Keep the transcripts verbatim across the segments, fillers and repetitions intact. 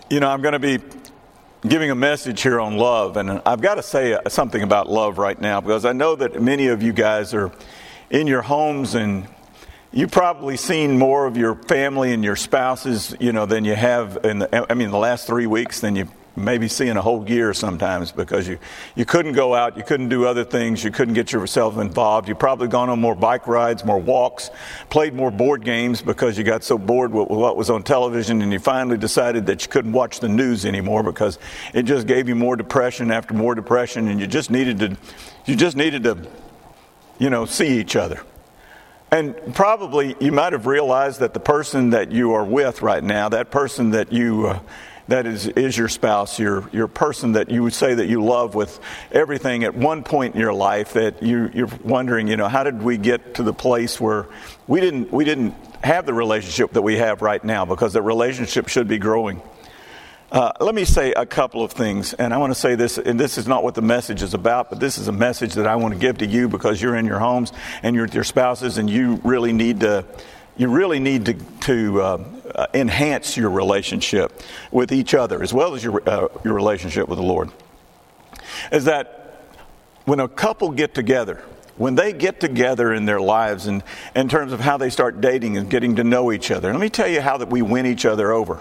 You know, I'm going to be giving a message here on love, and I've got to say something about love right now, because I know that many of you guys are in your homes, and you've probably seen more of your family and your spouses, you know, than you have in the, I mean, the last three weeks than you maybe see in a whole year sometimes, because you, you couldn't go out, you couldn't do other things, you couldn't get yourself involved. You've probably gone on more bike rides, more walks, played more board games because you got so bored with what was on television, and you finally decided that you couldn't watch the news anymore because it just gave you more depression after more depression, and you just needed to, you just needed to, you know, see each other. And probably you might have realized that the person that you are with right now, that person that you uh, that is is your spouse, your your person that you would say that you love with everything, at one point in your life that you you're wondering, you know, how did we get to the place where we didn't we didn't have the relationship that we have right now, because the relationship should be growing. Uh, let me say a couple of things, and I want to say this, and this is not what the message is about, but this is a message that I want to give to you because you're in your homes and you're with your spouses, and you really need to, you really need to, to uh, uh, enhance your relationship with each other as well as your uh, your relationship with the Lord. Is that when a couple get together, when they get together in their lives, and in terms of how they start dating and getting to know each other, let me tell you how that we win each other over.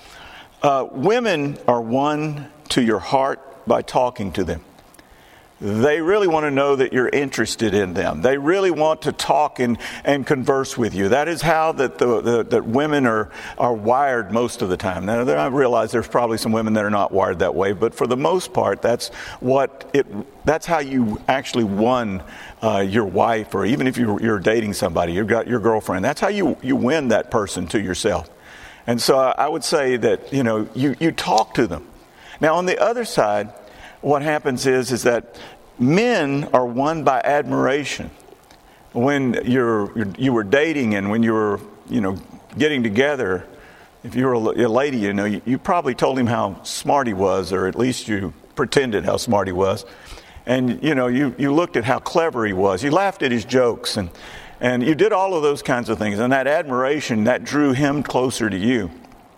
Uh, women are won to your heart by talking to them. They really want to know that you're interested in them. They really want to talk and, and converse with you. That is how that the, the that women are are wired most of the time. Now, I realize there's probably some women that are not wired that way, but for the most part, that's what it. That's how you actually won uh, your wife, or even if you're, you're dating somebody, you've got your girlfriend. That's how you you win that person to yourself. And so I would say that, you know, you, you talk to them. Now, on the other side, what happens is, is that men are won by admiration. When you're, you're you were dating and when you were, you know, getting together, if you were a lady, you know, you, you probably told him how smart he was, or at least you pretended how smart he was. And, you know, you, you looked at how clever he was. You laughed at his jokes, and And you did all of those kinds of things. And that admiration, that drew him closer to you.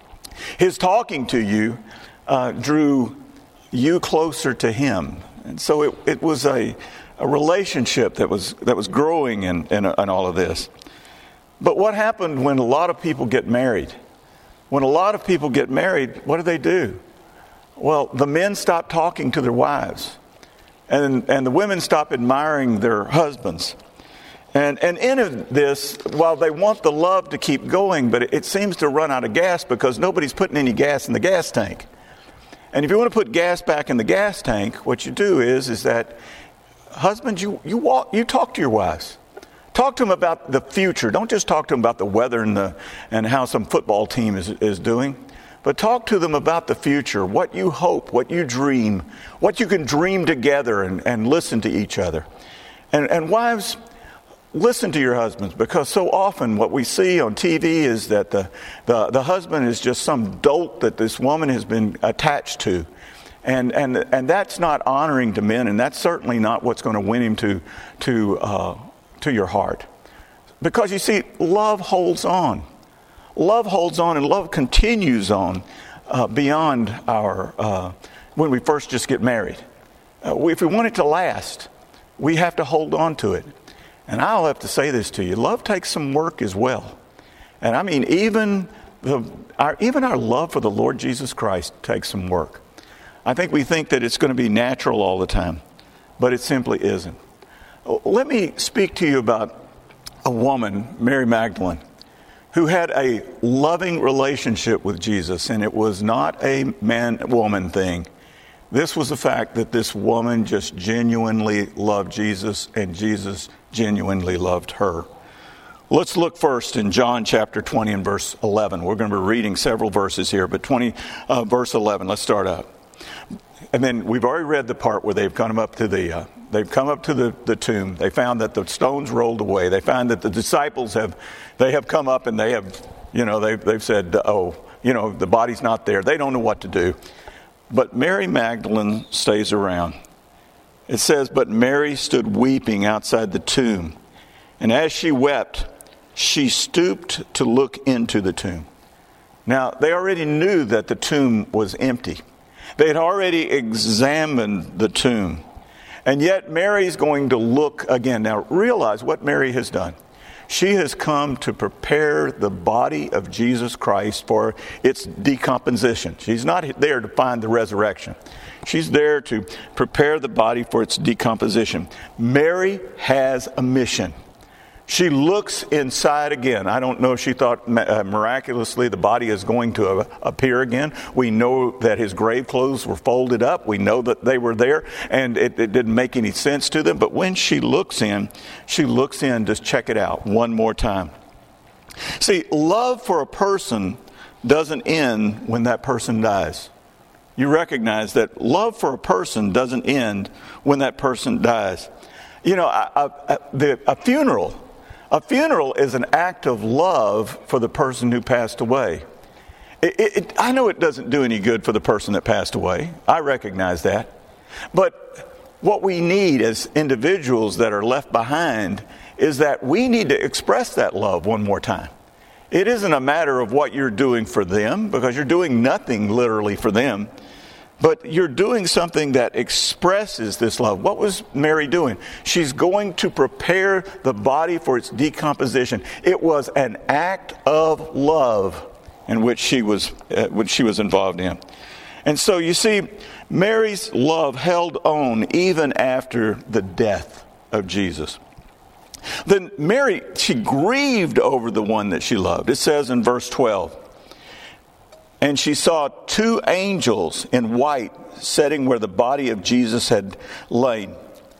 His talking to you uh, drew you closer to him. And so it, it was a, a relationship that was that was growing in, in, in all of this. But what happened when a lot of people get married? When a lot of people get married, what do they do? Well, the men stop talking to their wives. And, and the women stop admiring their husbands. And and in this, while they want the love to keep going, but it, it seems to run out of gas because nobody's putting any gas in the gas tank. And if you want to put gas back in the gas tank, what you do is is that husbands, you you walk, you talk to your wives, talk to them about the future. Don't just talk to them about the weather and the and how some football team is is doing, but talk to them about the future, what you hope, what you dream, what you can dream together, and, and listen to each other. And and wives, listen to your husbands, because so often what we see on T V is that the, the, the husband is just some dolt that this woman has been attached to. And and and that's not honoring to men, and that's certainly not what's going to win him to to uh, to your heart. Because you see, love holds on. Love holds on, and love continues on uh, beyond our, uh, when we first just get married. Uh, we, if we want it to last, we have to hold on to it. And I'll have to say this to you, love takes some work as well. And I mean, even the, our, even our love for the Lord Jesus Christ takes some work. I think we think that it's going to be natural all the time, but it simply isn't. Let me speak to you about a woman, Mary Magdalene, who had a loving relationship with Jesus, and it was not a man-woman thing. This was the fact that this woman just genuinely loved Jesus, and Jesus genuinely loved her. Let's look first in John chapter twenty and verse eleven. We're going to be reading several verses here, but twenty, uh, verse eleven. Let's start out. And then we've already read the part where they've come up to the uh, they've come up to the, the tomb. They found that the stones rolled away. They found that the disciples have they have come up and they have you know they've they've said, oh, you know the body's not there. They don't know what to do. But Mary Magdalene stays around. It says, but Mary stood weeping outside the tomb. And as she wept, she stooped to look into the tomb. Now, they already knew that the tomb was empty. They had already examined the tomb. And yet Mary's going to look again. Now, realize what Mary has done. She has come to prepare the body of Jesus Christ for its decomposition. She's not there to find the resurrection. She's there to prepare the body for its decomposition. Mary has a mission. She looks inside again. I don't know if she thought uh, miraculously the body is going to uh, appear again. We know that his grave clothes were folded up. We know that they were there, and it, it didn't make any sense to them. But when she looks in, she looks in to check it out one more time. See, love for a person doesn't end when that person dies. You recognize that love for a person doesn't end when that person dies. You know, a, a, the, a funeral... A funeral is an act of love for the person who passed away. It, it, it, I know it doesn't do any good for the person that passed away. I recognize that. But what we need as individuals that are left behind is that we need to express that love one more time. It isn't a matter of what you're doing for them, because you're doing nothing literally for them. But you're doing something that expresses this love. What was Mary doing? She's going to prepare the body for its decomposition. It was an act of love in which she was, uh, which she was involved in. And so you see, Mary's love held on even after the death of Jesus. Then Mary, she grieved over the one that she loved. It says in verse twelve, and she saw two angels in white sitting where the body of Jesus had lain,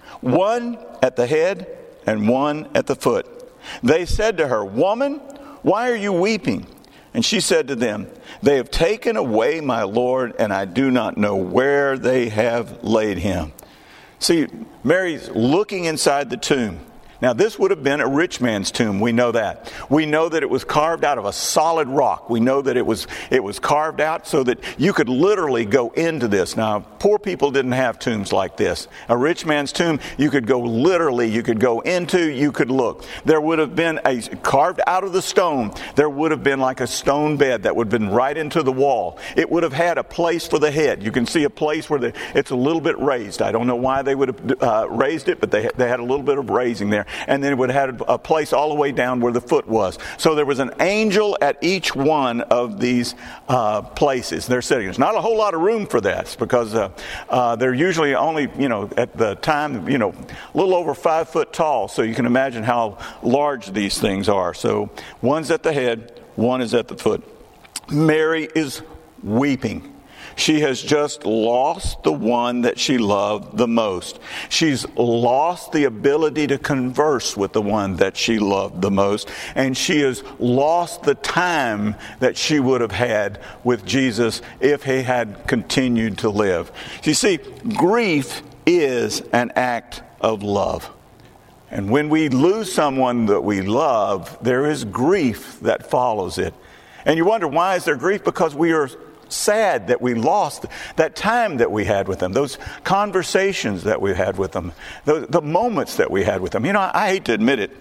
one at the head and one at the foot. They said to her, "Woman, why are you weeping?" And she said to them, "They have taken away my Lord, and I do not know where they have laid him." See, Mary's looking inside the tomb. Now, this would have been a rich man's tomb. We know that. We know that it was carved out of a solid rock. We know that it was it was carved out so that you could literally go into this. Now, poor people didn't have tombs like this. A rich man's tomb, you could go literally, you could go into, you could look. There would have been a, carved out of the stone, there would have been like a stone bed that would have been right into the wall. It would have had a place for the head. You can see a place where the, it's a little bit raised. I don't know why they would have uh, raised it, but they, they had a little bit of raising there. And then it would have a place all the way down where the foot was. So there was an angel at each one of these uh, places they're sitting. There's not a whole lot of room for this, because uh, uh, they're usually only, you know, at the time, you know, a little over five foot tall. So you can imagine how large these things are. So one's at the head, one is at the foot. Mary is weeping. She has just lost the one that she loved the most. She's lost the ability to converse with the one that she loved the most. And she has lost the time that she would have had with Jesus if he had continued to live. You see, grief is an act of love. And when we lose someone that we love, there is grief that follows it. And you wonder, why is there grief? Because we are sad that we lost that time that we had with them, those conversations that we had with them, the, the moments that we had with them. You know, I, I hate to admit it,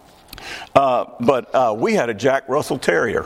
uh, but uh, we had a Jack Russell Terrier,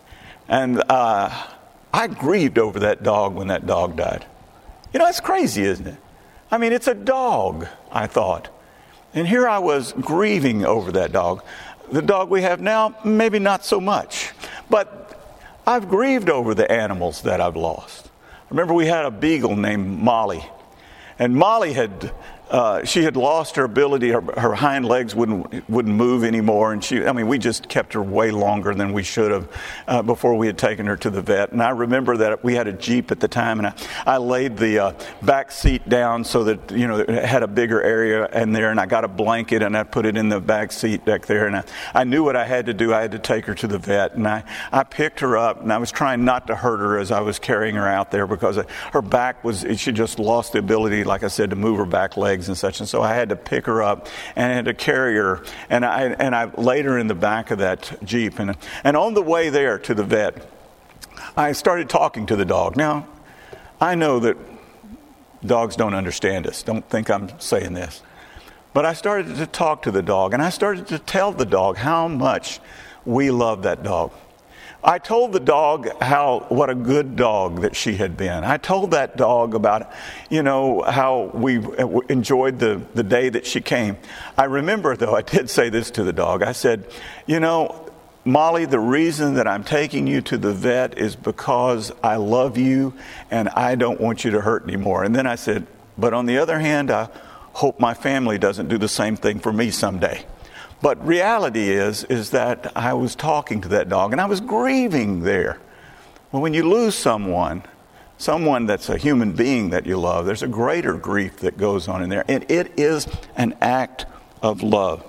and uh, I grieved over that dog when that dog died. You know, that's crazy, isn't it? I mean, it's a dog, I thought. And here I was grieving over that dog. The dog we have now, maybe not so much. But I've grieved over the animals that I've lost. Remember, we had a beagle named Molly. And Molly had, uh, she had lost her ability, her, her hind legs wouldn't wouldn't move anymore. And she, I mean, we just kept her way longer than we should have uh, before we had taken her to the vet. And I remember that we had a Jeep at the time, and I, I laid the uh, back seat down so that, you know, it had a bigger area in there. And I got a blanket and I put it in the back seat back there. And I, I knew what I had to do. I had to take her to the vet. And I, I picked her up, and I was trying not to hurt her as I was carrying her out there, because her back was, she just lost the ability, like I said, to move her back legs and such. And so I had to pick her up and I had to carry her, and I and I laid her in the back of that Jeep. And and on the way there to the vet, I started talking to the dog. Now, I know that dogs don't understand us. Don't think I'm saying this. But I started to talk to the dog, and I started to tell the dog how much we love that dog. I told the dog how what a good dog that she had been. I told that dog about, you know, how we enjoyed the, the day that she came. I remember, though, I did say this to the dog. I said, you know, Molly, the reason that I'm taking you to the vet is because I love you and I don't want you to hurt anymore. And then I said, but on the other hand, I hope my family doesn't do the same thing for me someday. But reality is, is that I was talking to that dog and I was grieving there. Well, when you lose someone, someone that's a human being that you love, there's a greater grief that goes on in there. And it is an act of love.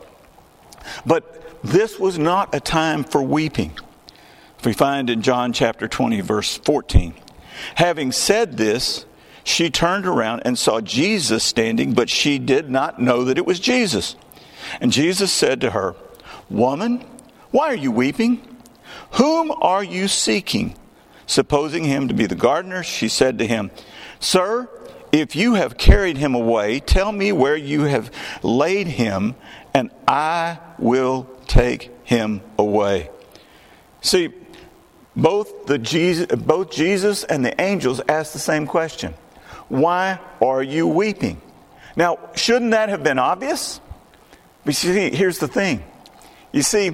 But this was not a time for weeping. We find in John chapter twenty, verse fourteen. Having said this, she turned around and saw Jesus standing, but she did not know that it was Jesus. And Jesus said to her, Woman, why are you weeping? Whom are you seeking? Supposing him to be the gardener, she said to him, Sir, if you have carried him away, tell me where you have laid him, and I will take him away. See, both the Jesus, both Jesus and the angels asked the same question. Why are you weeping? Now, shouldn't that have been obvious? But see, here's the thing. You see,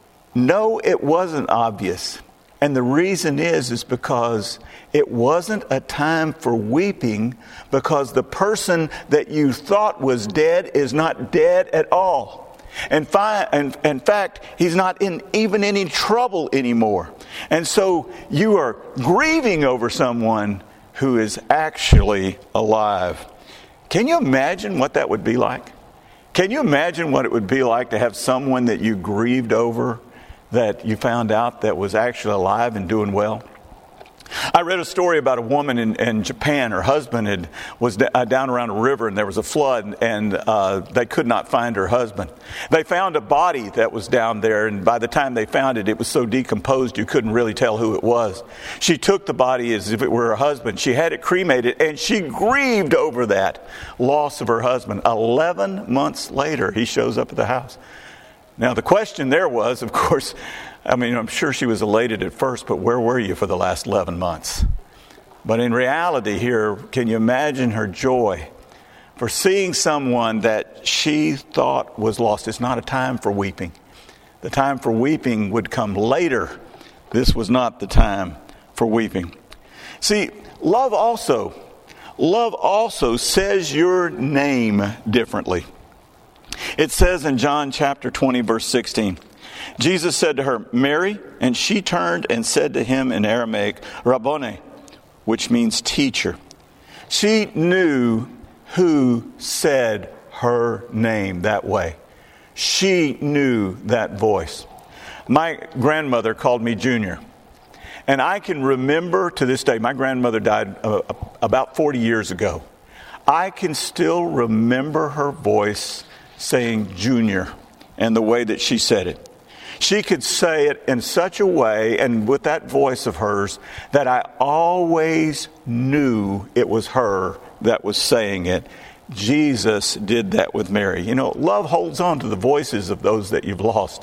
no, it wasn't obvious. And the reason is, is because it wasn't a time for weeping, because the person that you thought was dead is not dead at all. And fi- and, in fact, he's not in even any trouble anymore. And so you are grieving over someone who is actually alive. Can you imagine what that would be like? Can you imagine what it would be like to have someone that you grieved over that you found out that was actually alive and doing well? I read a story about a woman in, in Japan. Her husband had, was d- uh, down around a river and there was a flood, and uh, they could not find her husband. They found a body that was down there, and by the time they found it, it was so decomposed you couldn't really tell who it was. She took the body as if it were her husband. She had it cremated, and she grieved over that loss of her husband. Eleven months later, he shows up at the house. Now, the question there was, of course, I mean, I'm sure she was elated at first, but where were you for the last eleven months? But in reality here, can you imagine her joy for seeing someone that she thought was lost? It's not a time for weeping. The time for weeping would come later. This was not the time for weeping. See, love also, love also says your name differently. It says in John chapter twenty, verse sixteen, Jesus said to her, Mary, and she turned and said to him in Aramaic, Rabboni, which means teacher. She knew who said her name that way. She knew that voice. My grandmother called me Junior. And I can remember to this day, my grandmother died uh, about forty years ago. I can still remember her voice saying Junior and the way that she said it. She could say it in such a way and with that voice of hers that I always knew it was her that was saying it. Jesus did that with Mary. You know, love holds on to the voices of those that you've lost.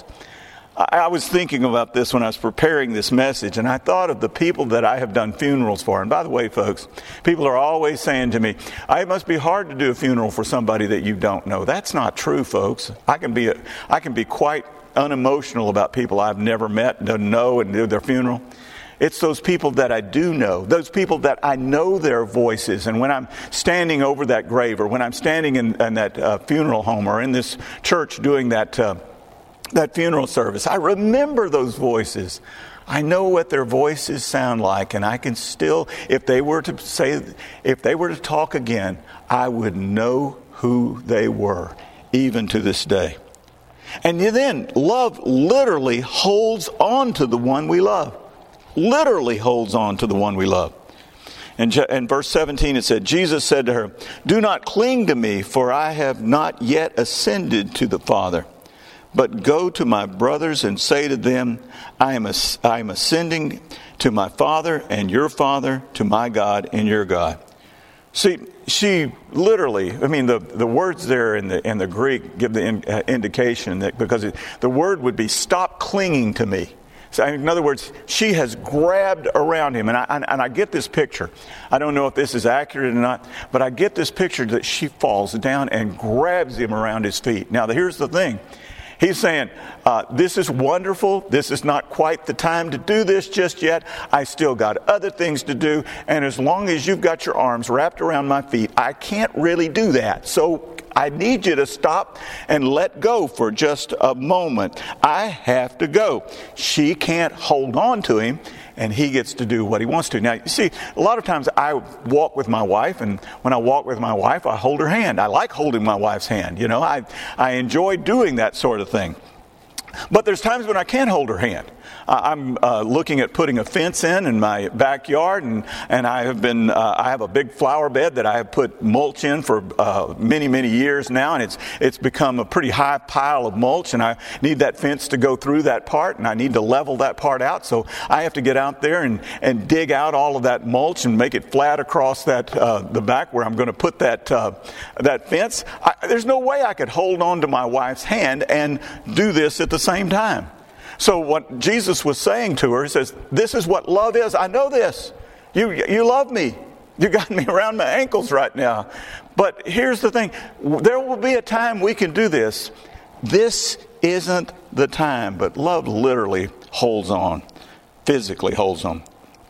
I, I was thinking about this when I was preparing this message, and I thought of the people that I have done funerals for. And by the way, folks, people are always saying to me, it must be hard to do a funeral for somebody that you don't know. That's not true, folks. I can be, a, I can be quite unemotional about people I've never met, don't know, and do their funeral. It's those people that I do know, those people that I know their voices. And when I'm standing over that grave, or when I'm standing in, in that uh, funeral home, or in this church doing that uh, that funeral service, I remember those voices. I know what their voices sound like, and I can still, if they were to say, if they were to talk again, I would know who they were, even to this day. And then love literally holds on to the one we love. Literally holds on to the one we love. And in verse seventeen it said, Jesus said to her, Do not cling to me, for I have not yet ascended to the Father. But go to my brothers and say to them, I am, as- I am ascending to my Father and your Father, to my God and your God. See, she literally, I mean, the, the words there in the in the Greek give the in, uh, indication that, because it, the word would be, stop clinging to me. So in other words, she has grabbed around him. And I, and, and I get this picture. I don't know if this is accurate or not, but I get this picture that she falls down and grabs him around his feet. Now, here's the thing. He's saying, uh, this is wonderful. This is not quite the time to do this just yet. I still got other things to do. And as long as you've got your arms wrapped around my feet, I can't really do that. So I need you to stop and let go for just a moment. I have to go. She can't hold on to him, and he gets to do what he wants to. Now, you see, a lot of times I walk with my wife, and when I walk with my wife, I hold her hand. I like holding my wife's hand. You know, I, I enjoy doing that sort of thing. But there's times when I can't hold her hand. Uh, I'm uh, looking at putting a fence in in my backyard, and, and I have been uh, I have a big flower bed that I have put mulch in for uh, many many years now, and it's it's become a pretty high pile of mulch, and I need that fence to go through that part, and I need to level that part out. So I have to get out there and, and dig out all of that mulch and make it flat across that uh, the back where I'm going to put that uh, that fence. I, there's no way I could hold on to my wife's hand and do this at the same time. So what Jesus was saying to her, he says, this is what love is. I know this. You, you love me. You got me around my ankles right now. But here's the thing. There will be a time we can do this. This isn't the time. But love literally holds on. Physically holds on.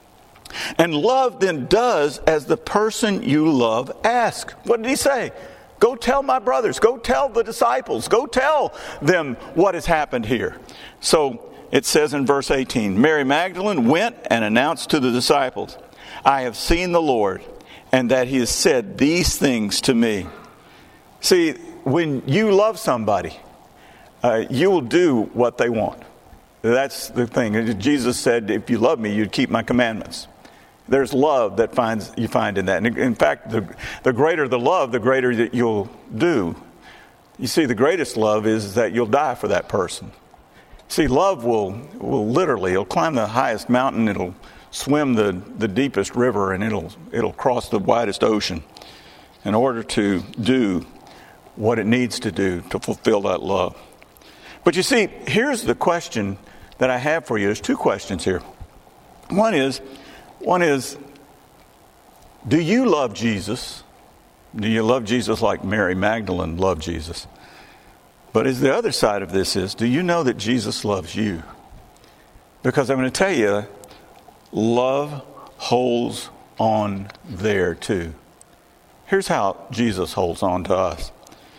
And love then does as the person you love asks. What did he say? Go tell my brothers. Go tell the disciples. Go tell them what has happened here. So it says in verse eighteen, Mary Magdalene went and announced to the disciples, I have seen the Lord, and that he has said these things to me. See, when you love somebody, uh, you will do what they want. That's the thing. Jesus said, if you love me, you'd keep my commandments. There's love that finds you find in that. And in fact, the, the greater the love, the greater that you'll do. You see, the greatest love is that you'll die for that person. See, love will will literally, it'll climb the highest mountain, it'll swim the, the deepest river, and it'll it'll cross the widest ocean in order to do what it needs to do to fulfill that love. But you see, here's the question that I have for you. There's two questions here. One is, One is, do you love Jesus? Do you love Jesus like Mary Magdalene loved Jesus? But is the other side of this is, do you know that Jesus loves you? Because I'm going to tell you, love holds on there too. Here's how Jesus holds on to us.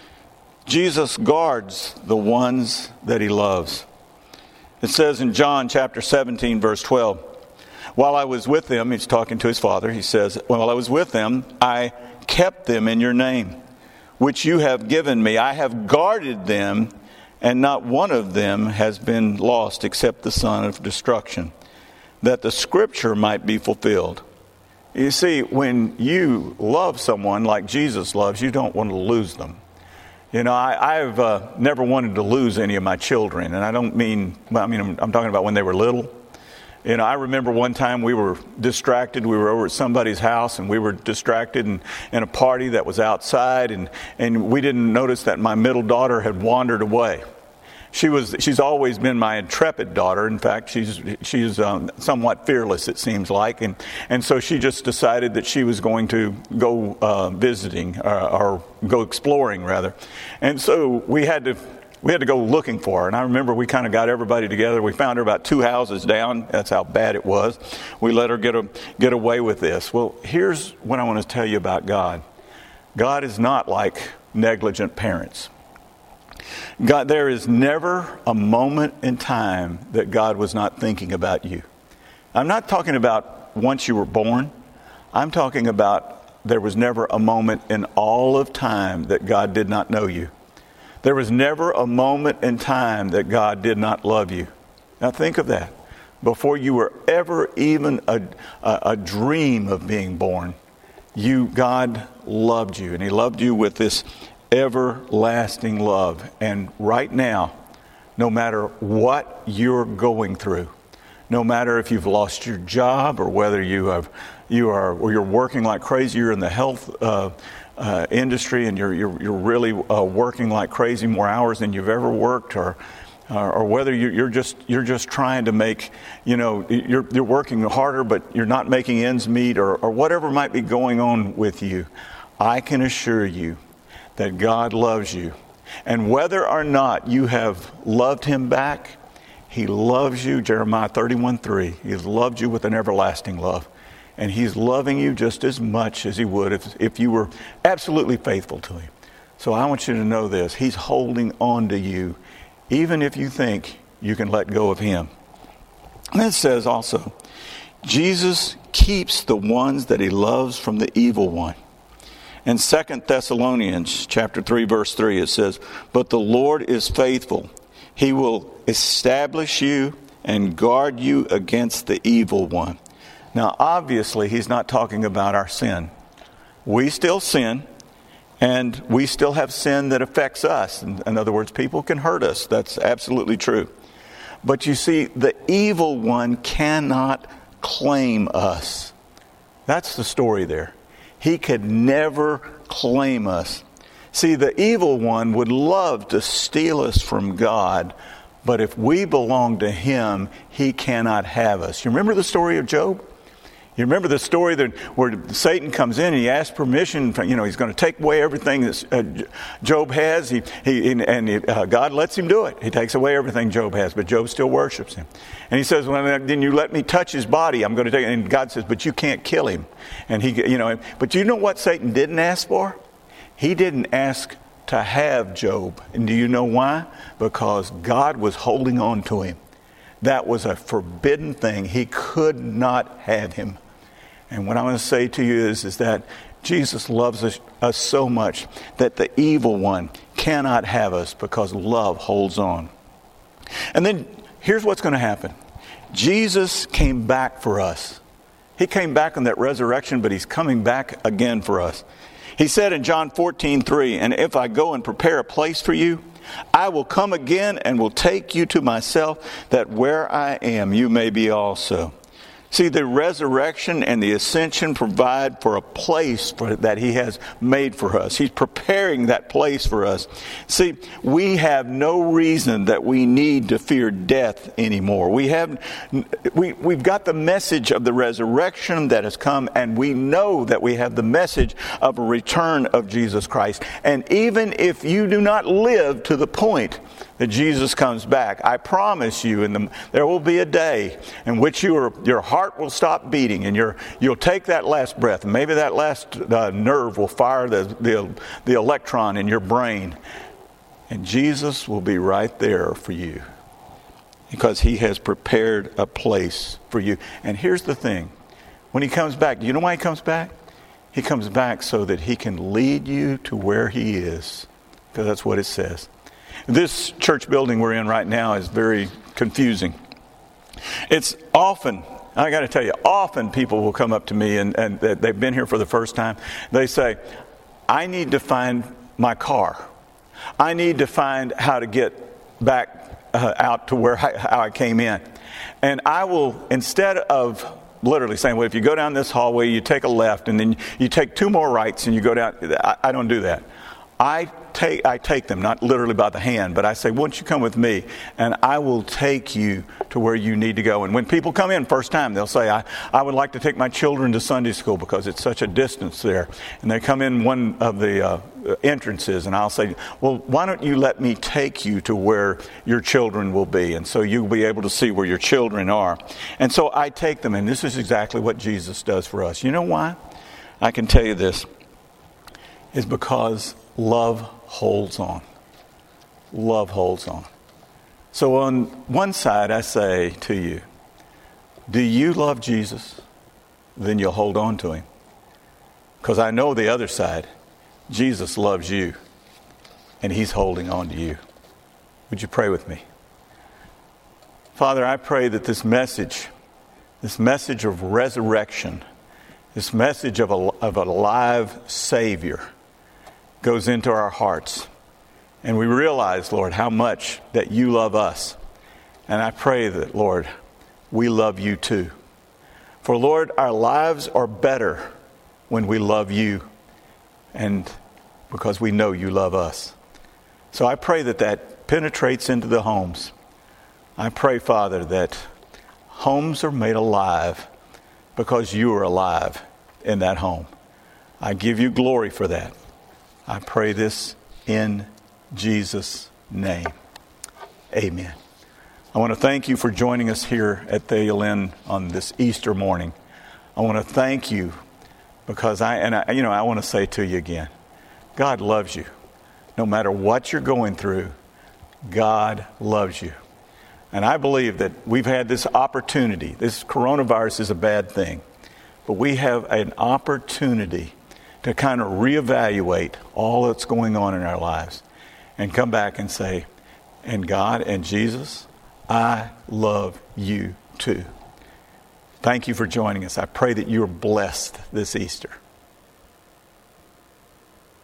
Jesus guards the ones that he loves. It says in John chapter seventeen, verse twelve, while I was with them, he's talking to his Father, he says, while I was with them, I kept them in your name, which you have given me. I have guarded them, and not one of them has been lost except the son of destruction, that the scripture might be fulfilled. You see, when you love someone like Jesus loves, you don't want to lose them. You know, I, I've uh, never wanted to lose any of my children, and I don't mean, I mean, I'm, I'm talking about when they were little. You know, I remember one time we were distracted. We were over at somebody's house, and we were distracted in, in a party that was outside, and, and we didn't notice that my middle daughter had wandered away. She was, she's always been my intrepid daughter. In fact, she's she's um, somewhat fearless, it seems like. And, and so she just decided that she was going to go uh, visiting, uh, or go exploring, rather. And so we had to we had to go looking for her. And I remember we kind of got everybody together. We found her about two houses down. That's how bad it was. We let her get, a, get away with this. Well, here's what I want to tell you about God. God is not like negligent parents. God, there is never a moment in time that God was not thinking about you. I'm not talking about once you were born. I'm talking about there was never a moment in all of time that God did not know you. There was never a moment in time that God did not love you. Now think of that. Before you were ever even a, a, a dream of being born, you, God loved you, and He loved you with this everlasting love. And right now, no matter what you're going through, no matter if you've lost your job or whether you have you are or you're working like crazy, you're in the health uh, uh, industry and you're you're, you're really uh, working like crazy, more hours than you've ever worked, or uh, or whether you, you're just you're just trying to make, you know, you're you're working harder, but you're not making ends meet, or, or whatever might be going on with you, I can assure you that God loves you. And whether or not you have loved him back, he loves you, Jeremiah thirty-one three. He has loved you with an everlasting love. And he's loving you just as much as he would if, if you were absolutely faithful to him. So I want you to know this. He's holding on to you, even if you think you can let go of him. And it says also, Jesus keeps the ones that he loves from the evil one. In Second Thessalonians chapter three, verse three, it says, but the Lord is faithful. He will establish you and guard you against the evil one. Now, obviously, he's not talking about our sin. We still sin, and we still have sin that affects us. In, in other words, people can hurt us. That's absolutely true. But you see, the evil one cannot claim us. That's the story there. He could never claim us. See, the evil one would love to steal us from God, but if we belong to him, he cannot have us. You remember the story of Job? You remember the story that where Satan comes in and he asks permission, for, you know, he's going to take away everything that uh, Job has. He, he and he, uh, God lets him do it. He takes away everything Job has, but Job still worships him. And he says, well, then you let me touch his body. I'm going to take it. And God says, but you can't kill him. And he, you know, but you know what Satan didn't ask for? He didn't ask to have Job. And do you know why? Because God was holding on to him. That was a forbidden thing. He could not have him. And what I want to say to you is, is that Jesus loves us, us so much that the evil one cannot have us because love holds on. And then here's what's going to happen. Jesus came back for us. He came back on that resurrection, but he's coming back again for us. He said in John fourteen three, and if I go and prepare a place for you, I will come again and will take you to myself, that where I am, you may be also. See, the resurrection and the ascension provide for a place for, that he has made for us. He's preparing that place for us. See, we have no reason that we need to fear death anymore. We have, we, we've got the message of the resurrection that has come, and we know that we have the message of a return of Jesus Christ. And even if you do not live to the point that Jesus comes back, I promise you, in the, there will be a day in which your your heart will stop beating, and your you'll take that last breath, and maybe that last uh, nerve will fire the, the the electron in your brain, and Jesus will be right there for you, because he has prepared a place for you. And here's the thing: when he comes back, do you know why he comes back? He comes back so that he can lead you to where he is, because that's what it says. This church building we're in right now is very confusing. It's often, I got to tell you, often people will come up to me and, and they've been here for the first time. They say, I need to find my car. I need to find how to get back uh, out to where I, how I came in. And I will, instead of literally saying, well, if you go down this hallway, you take a left, and then you take two more rights and you go down, I, I don't do that. I take I take them, not literally by the hand, but I say, won't you come with me, and I will take you to where you need to go. And when people come in first time, they'll say, I, I would like to take my children to Sunday school because it's such a distance there. And they come in one of the uh, entrances, and I'll say, well, why don't you let me take you to where your children will be, and so you'll be able to see where your children are. And so I take them, and this is exactly what Jesus does for us. You know why? I can tell you this. It's because love holds on. Love holds on. So on one side, I say to you, do you love Jesus? Then you'll hold on to him. Because I know the other side, Jesus loves you, and he's holding on to you. Would you pray with me? Father, I pray that this message, this message of resurrection, this message of a, of a live Savior goes into our hearts. And we realize, Lord, how much that you love us. And I pray that, Lord, we love you too. For, Lord, our lives are better when we love you, and because we know you love us. So I pray that that penetrates into the homes. I pray, Father, that homes are made alive because you are alive in that home. I give you glory for that. I pray this in Jesus' name. Amen. I want to thank you for joining us here at Thalia Inn on this Easter morning. I want to thank you because I, and I, you know, I want to say to you again, God loves you. No matter what you're going through, God loves you. And I believe that we've had this opportunity. This coronavirus is a bad thing, but we have an opportunity to kind of reevaluate all that's going on in our lives and come back and say, and God and Jesus, I love you too. Thank you for joining us. I pray that you are blessed this Easter.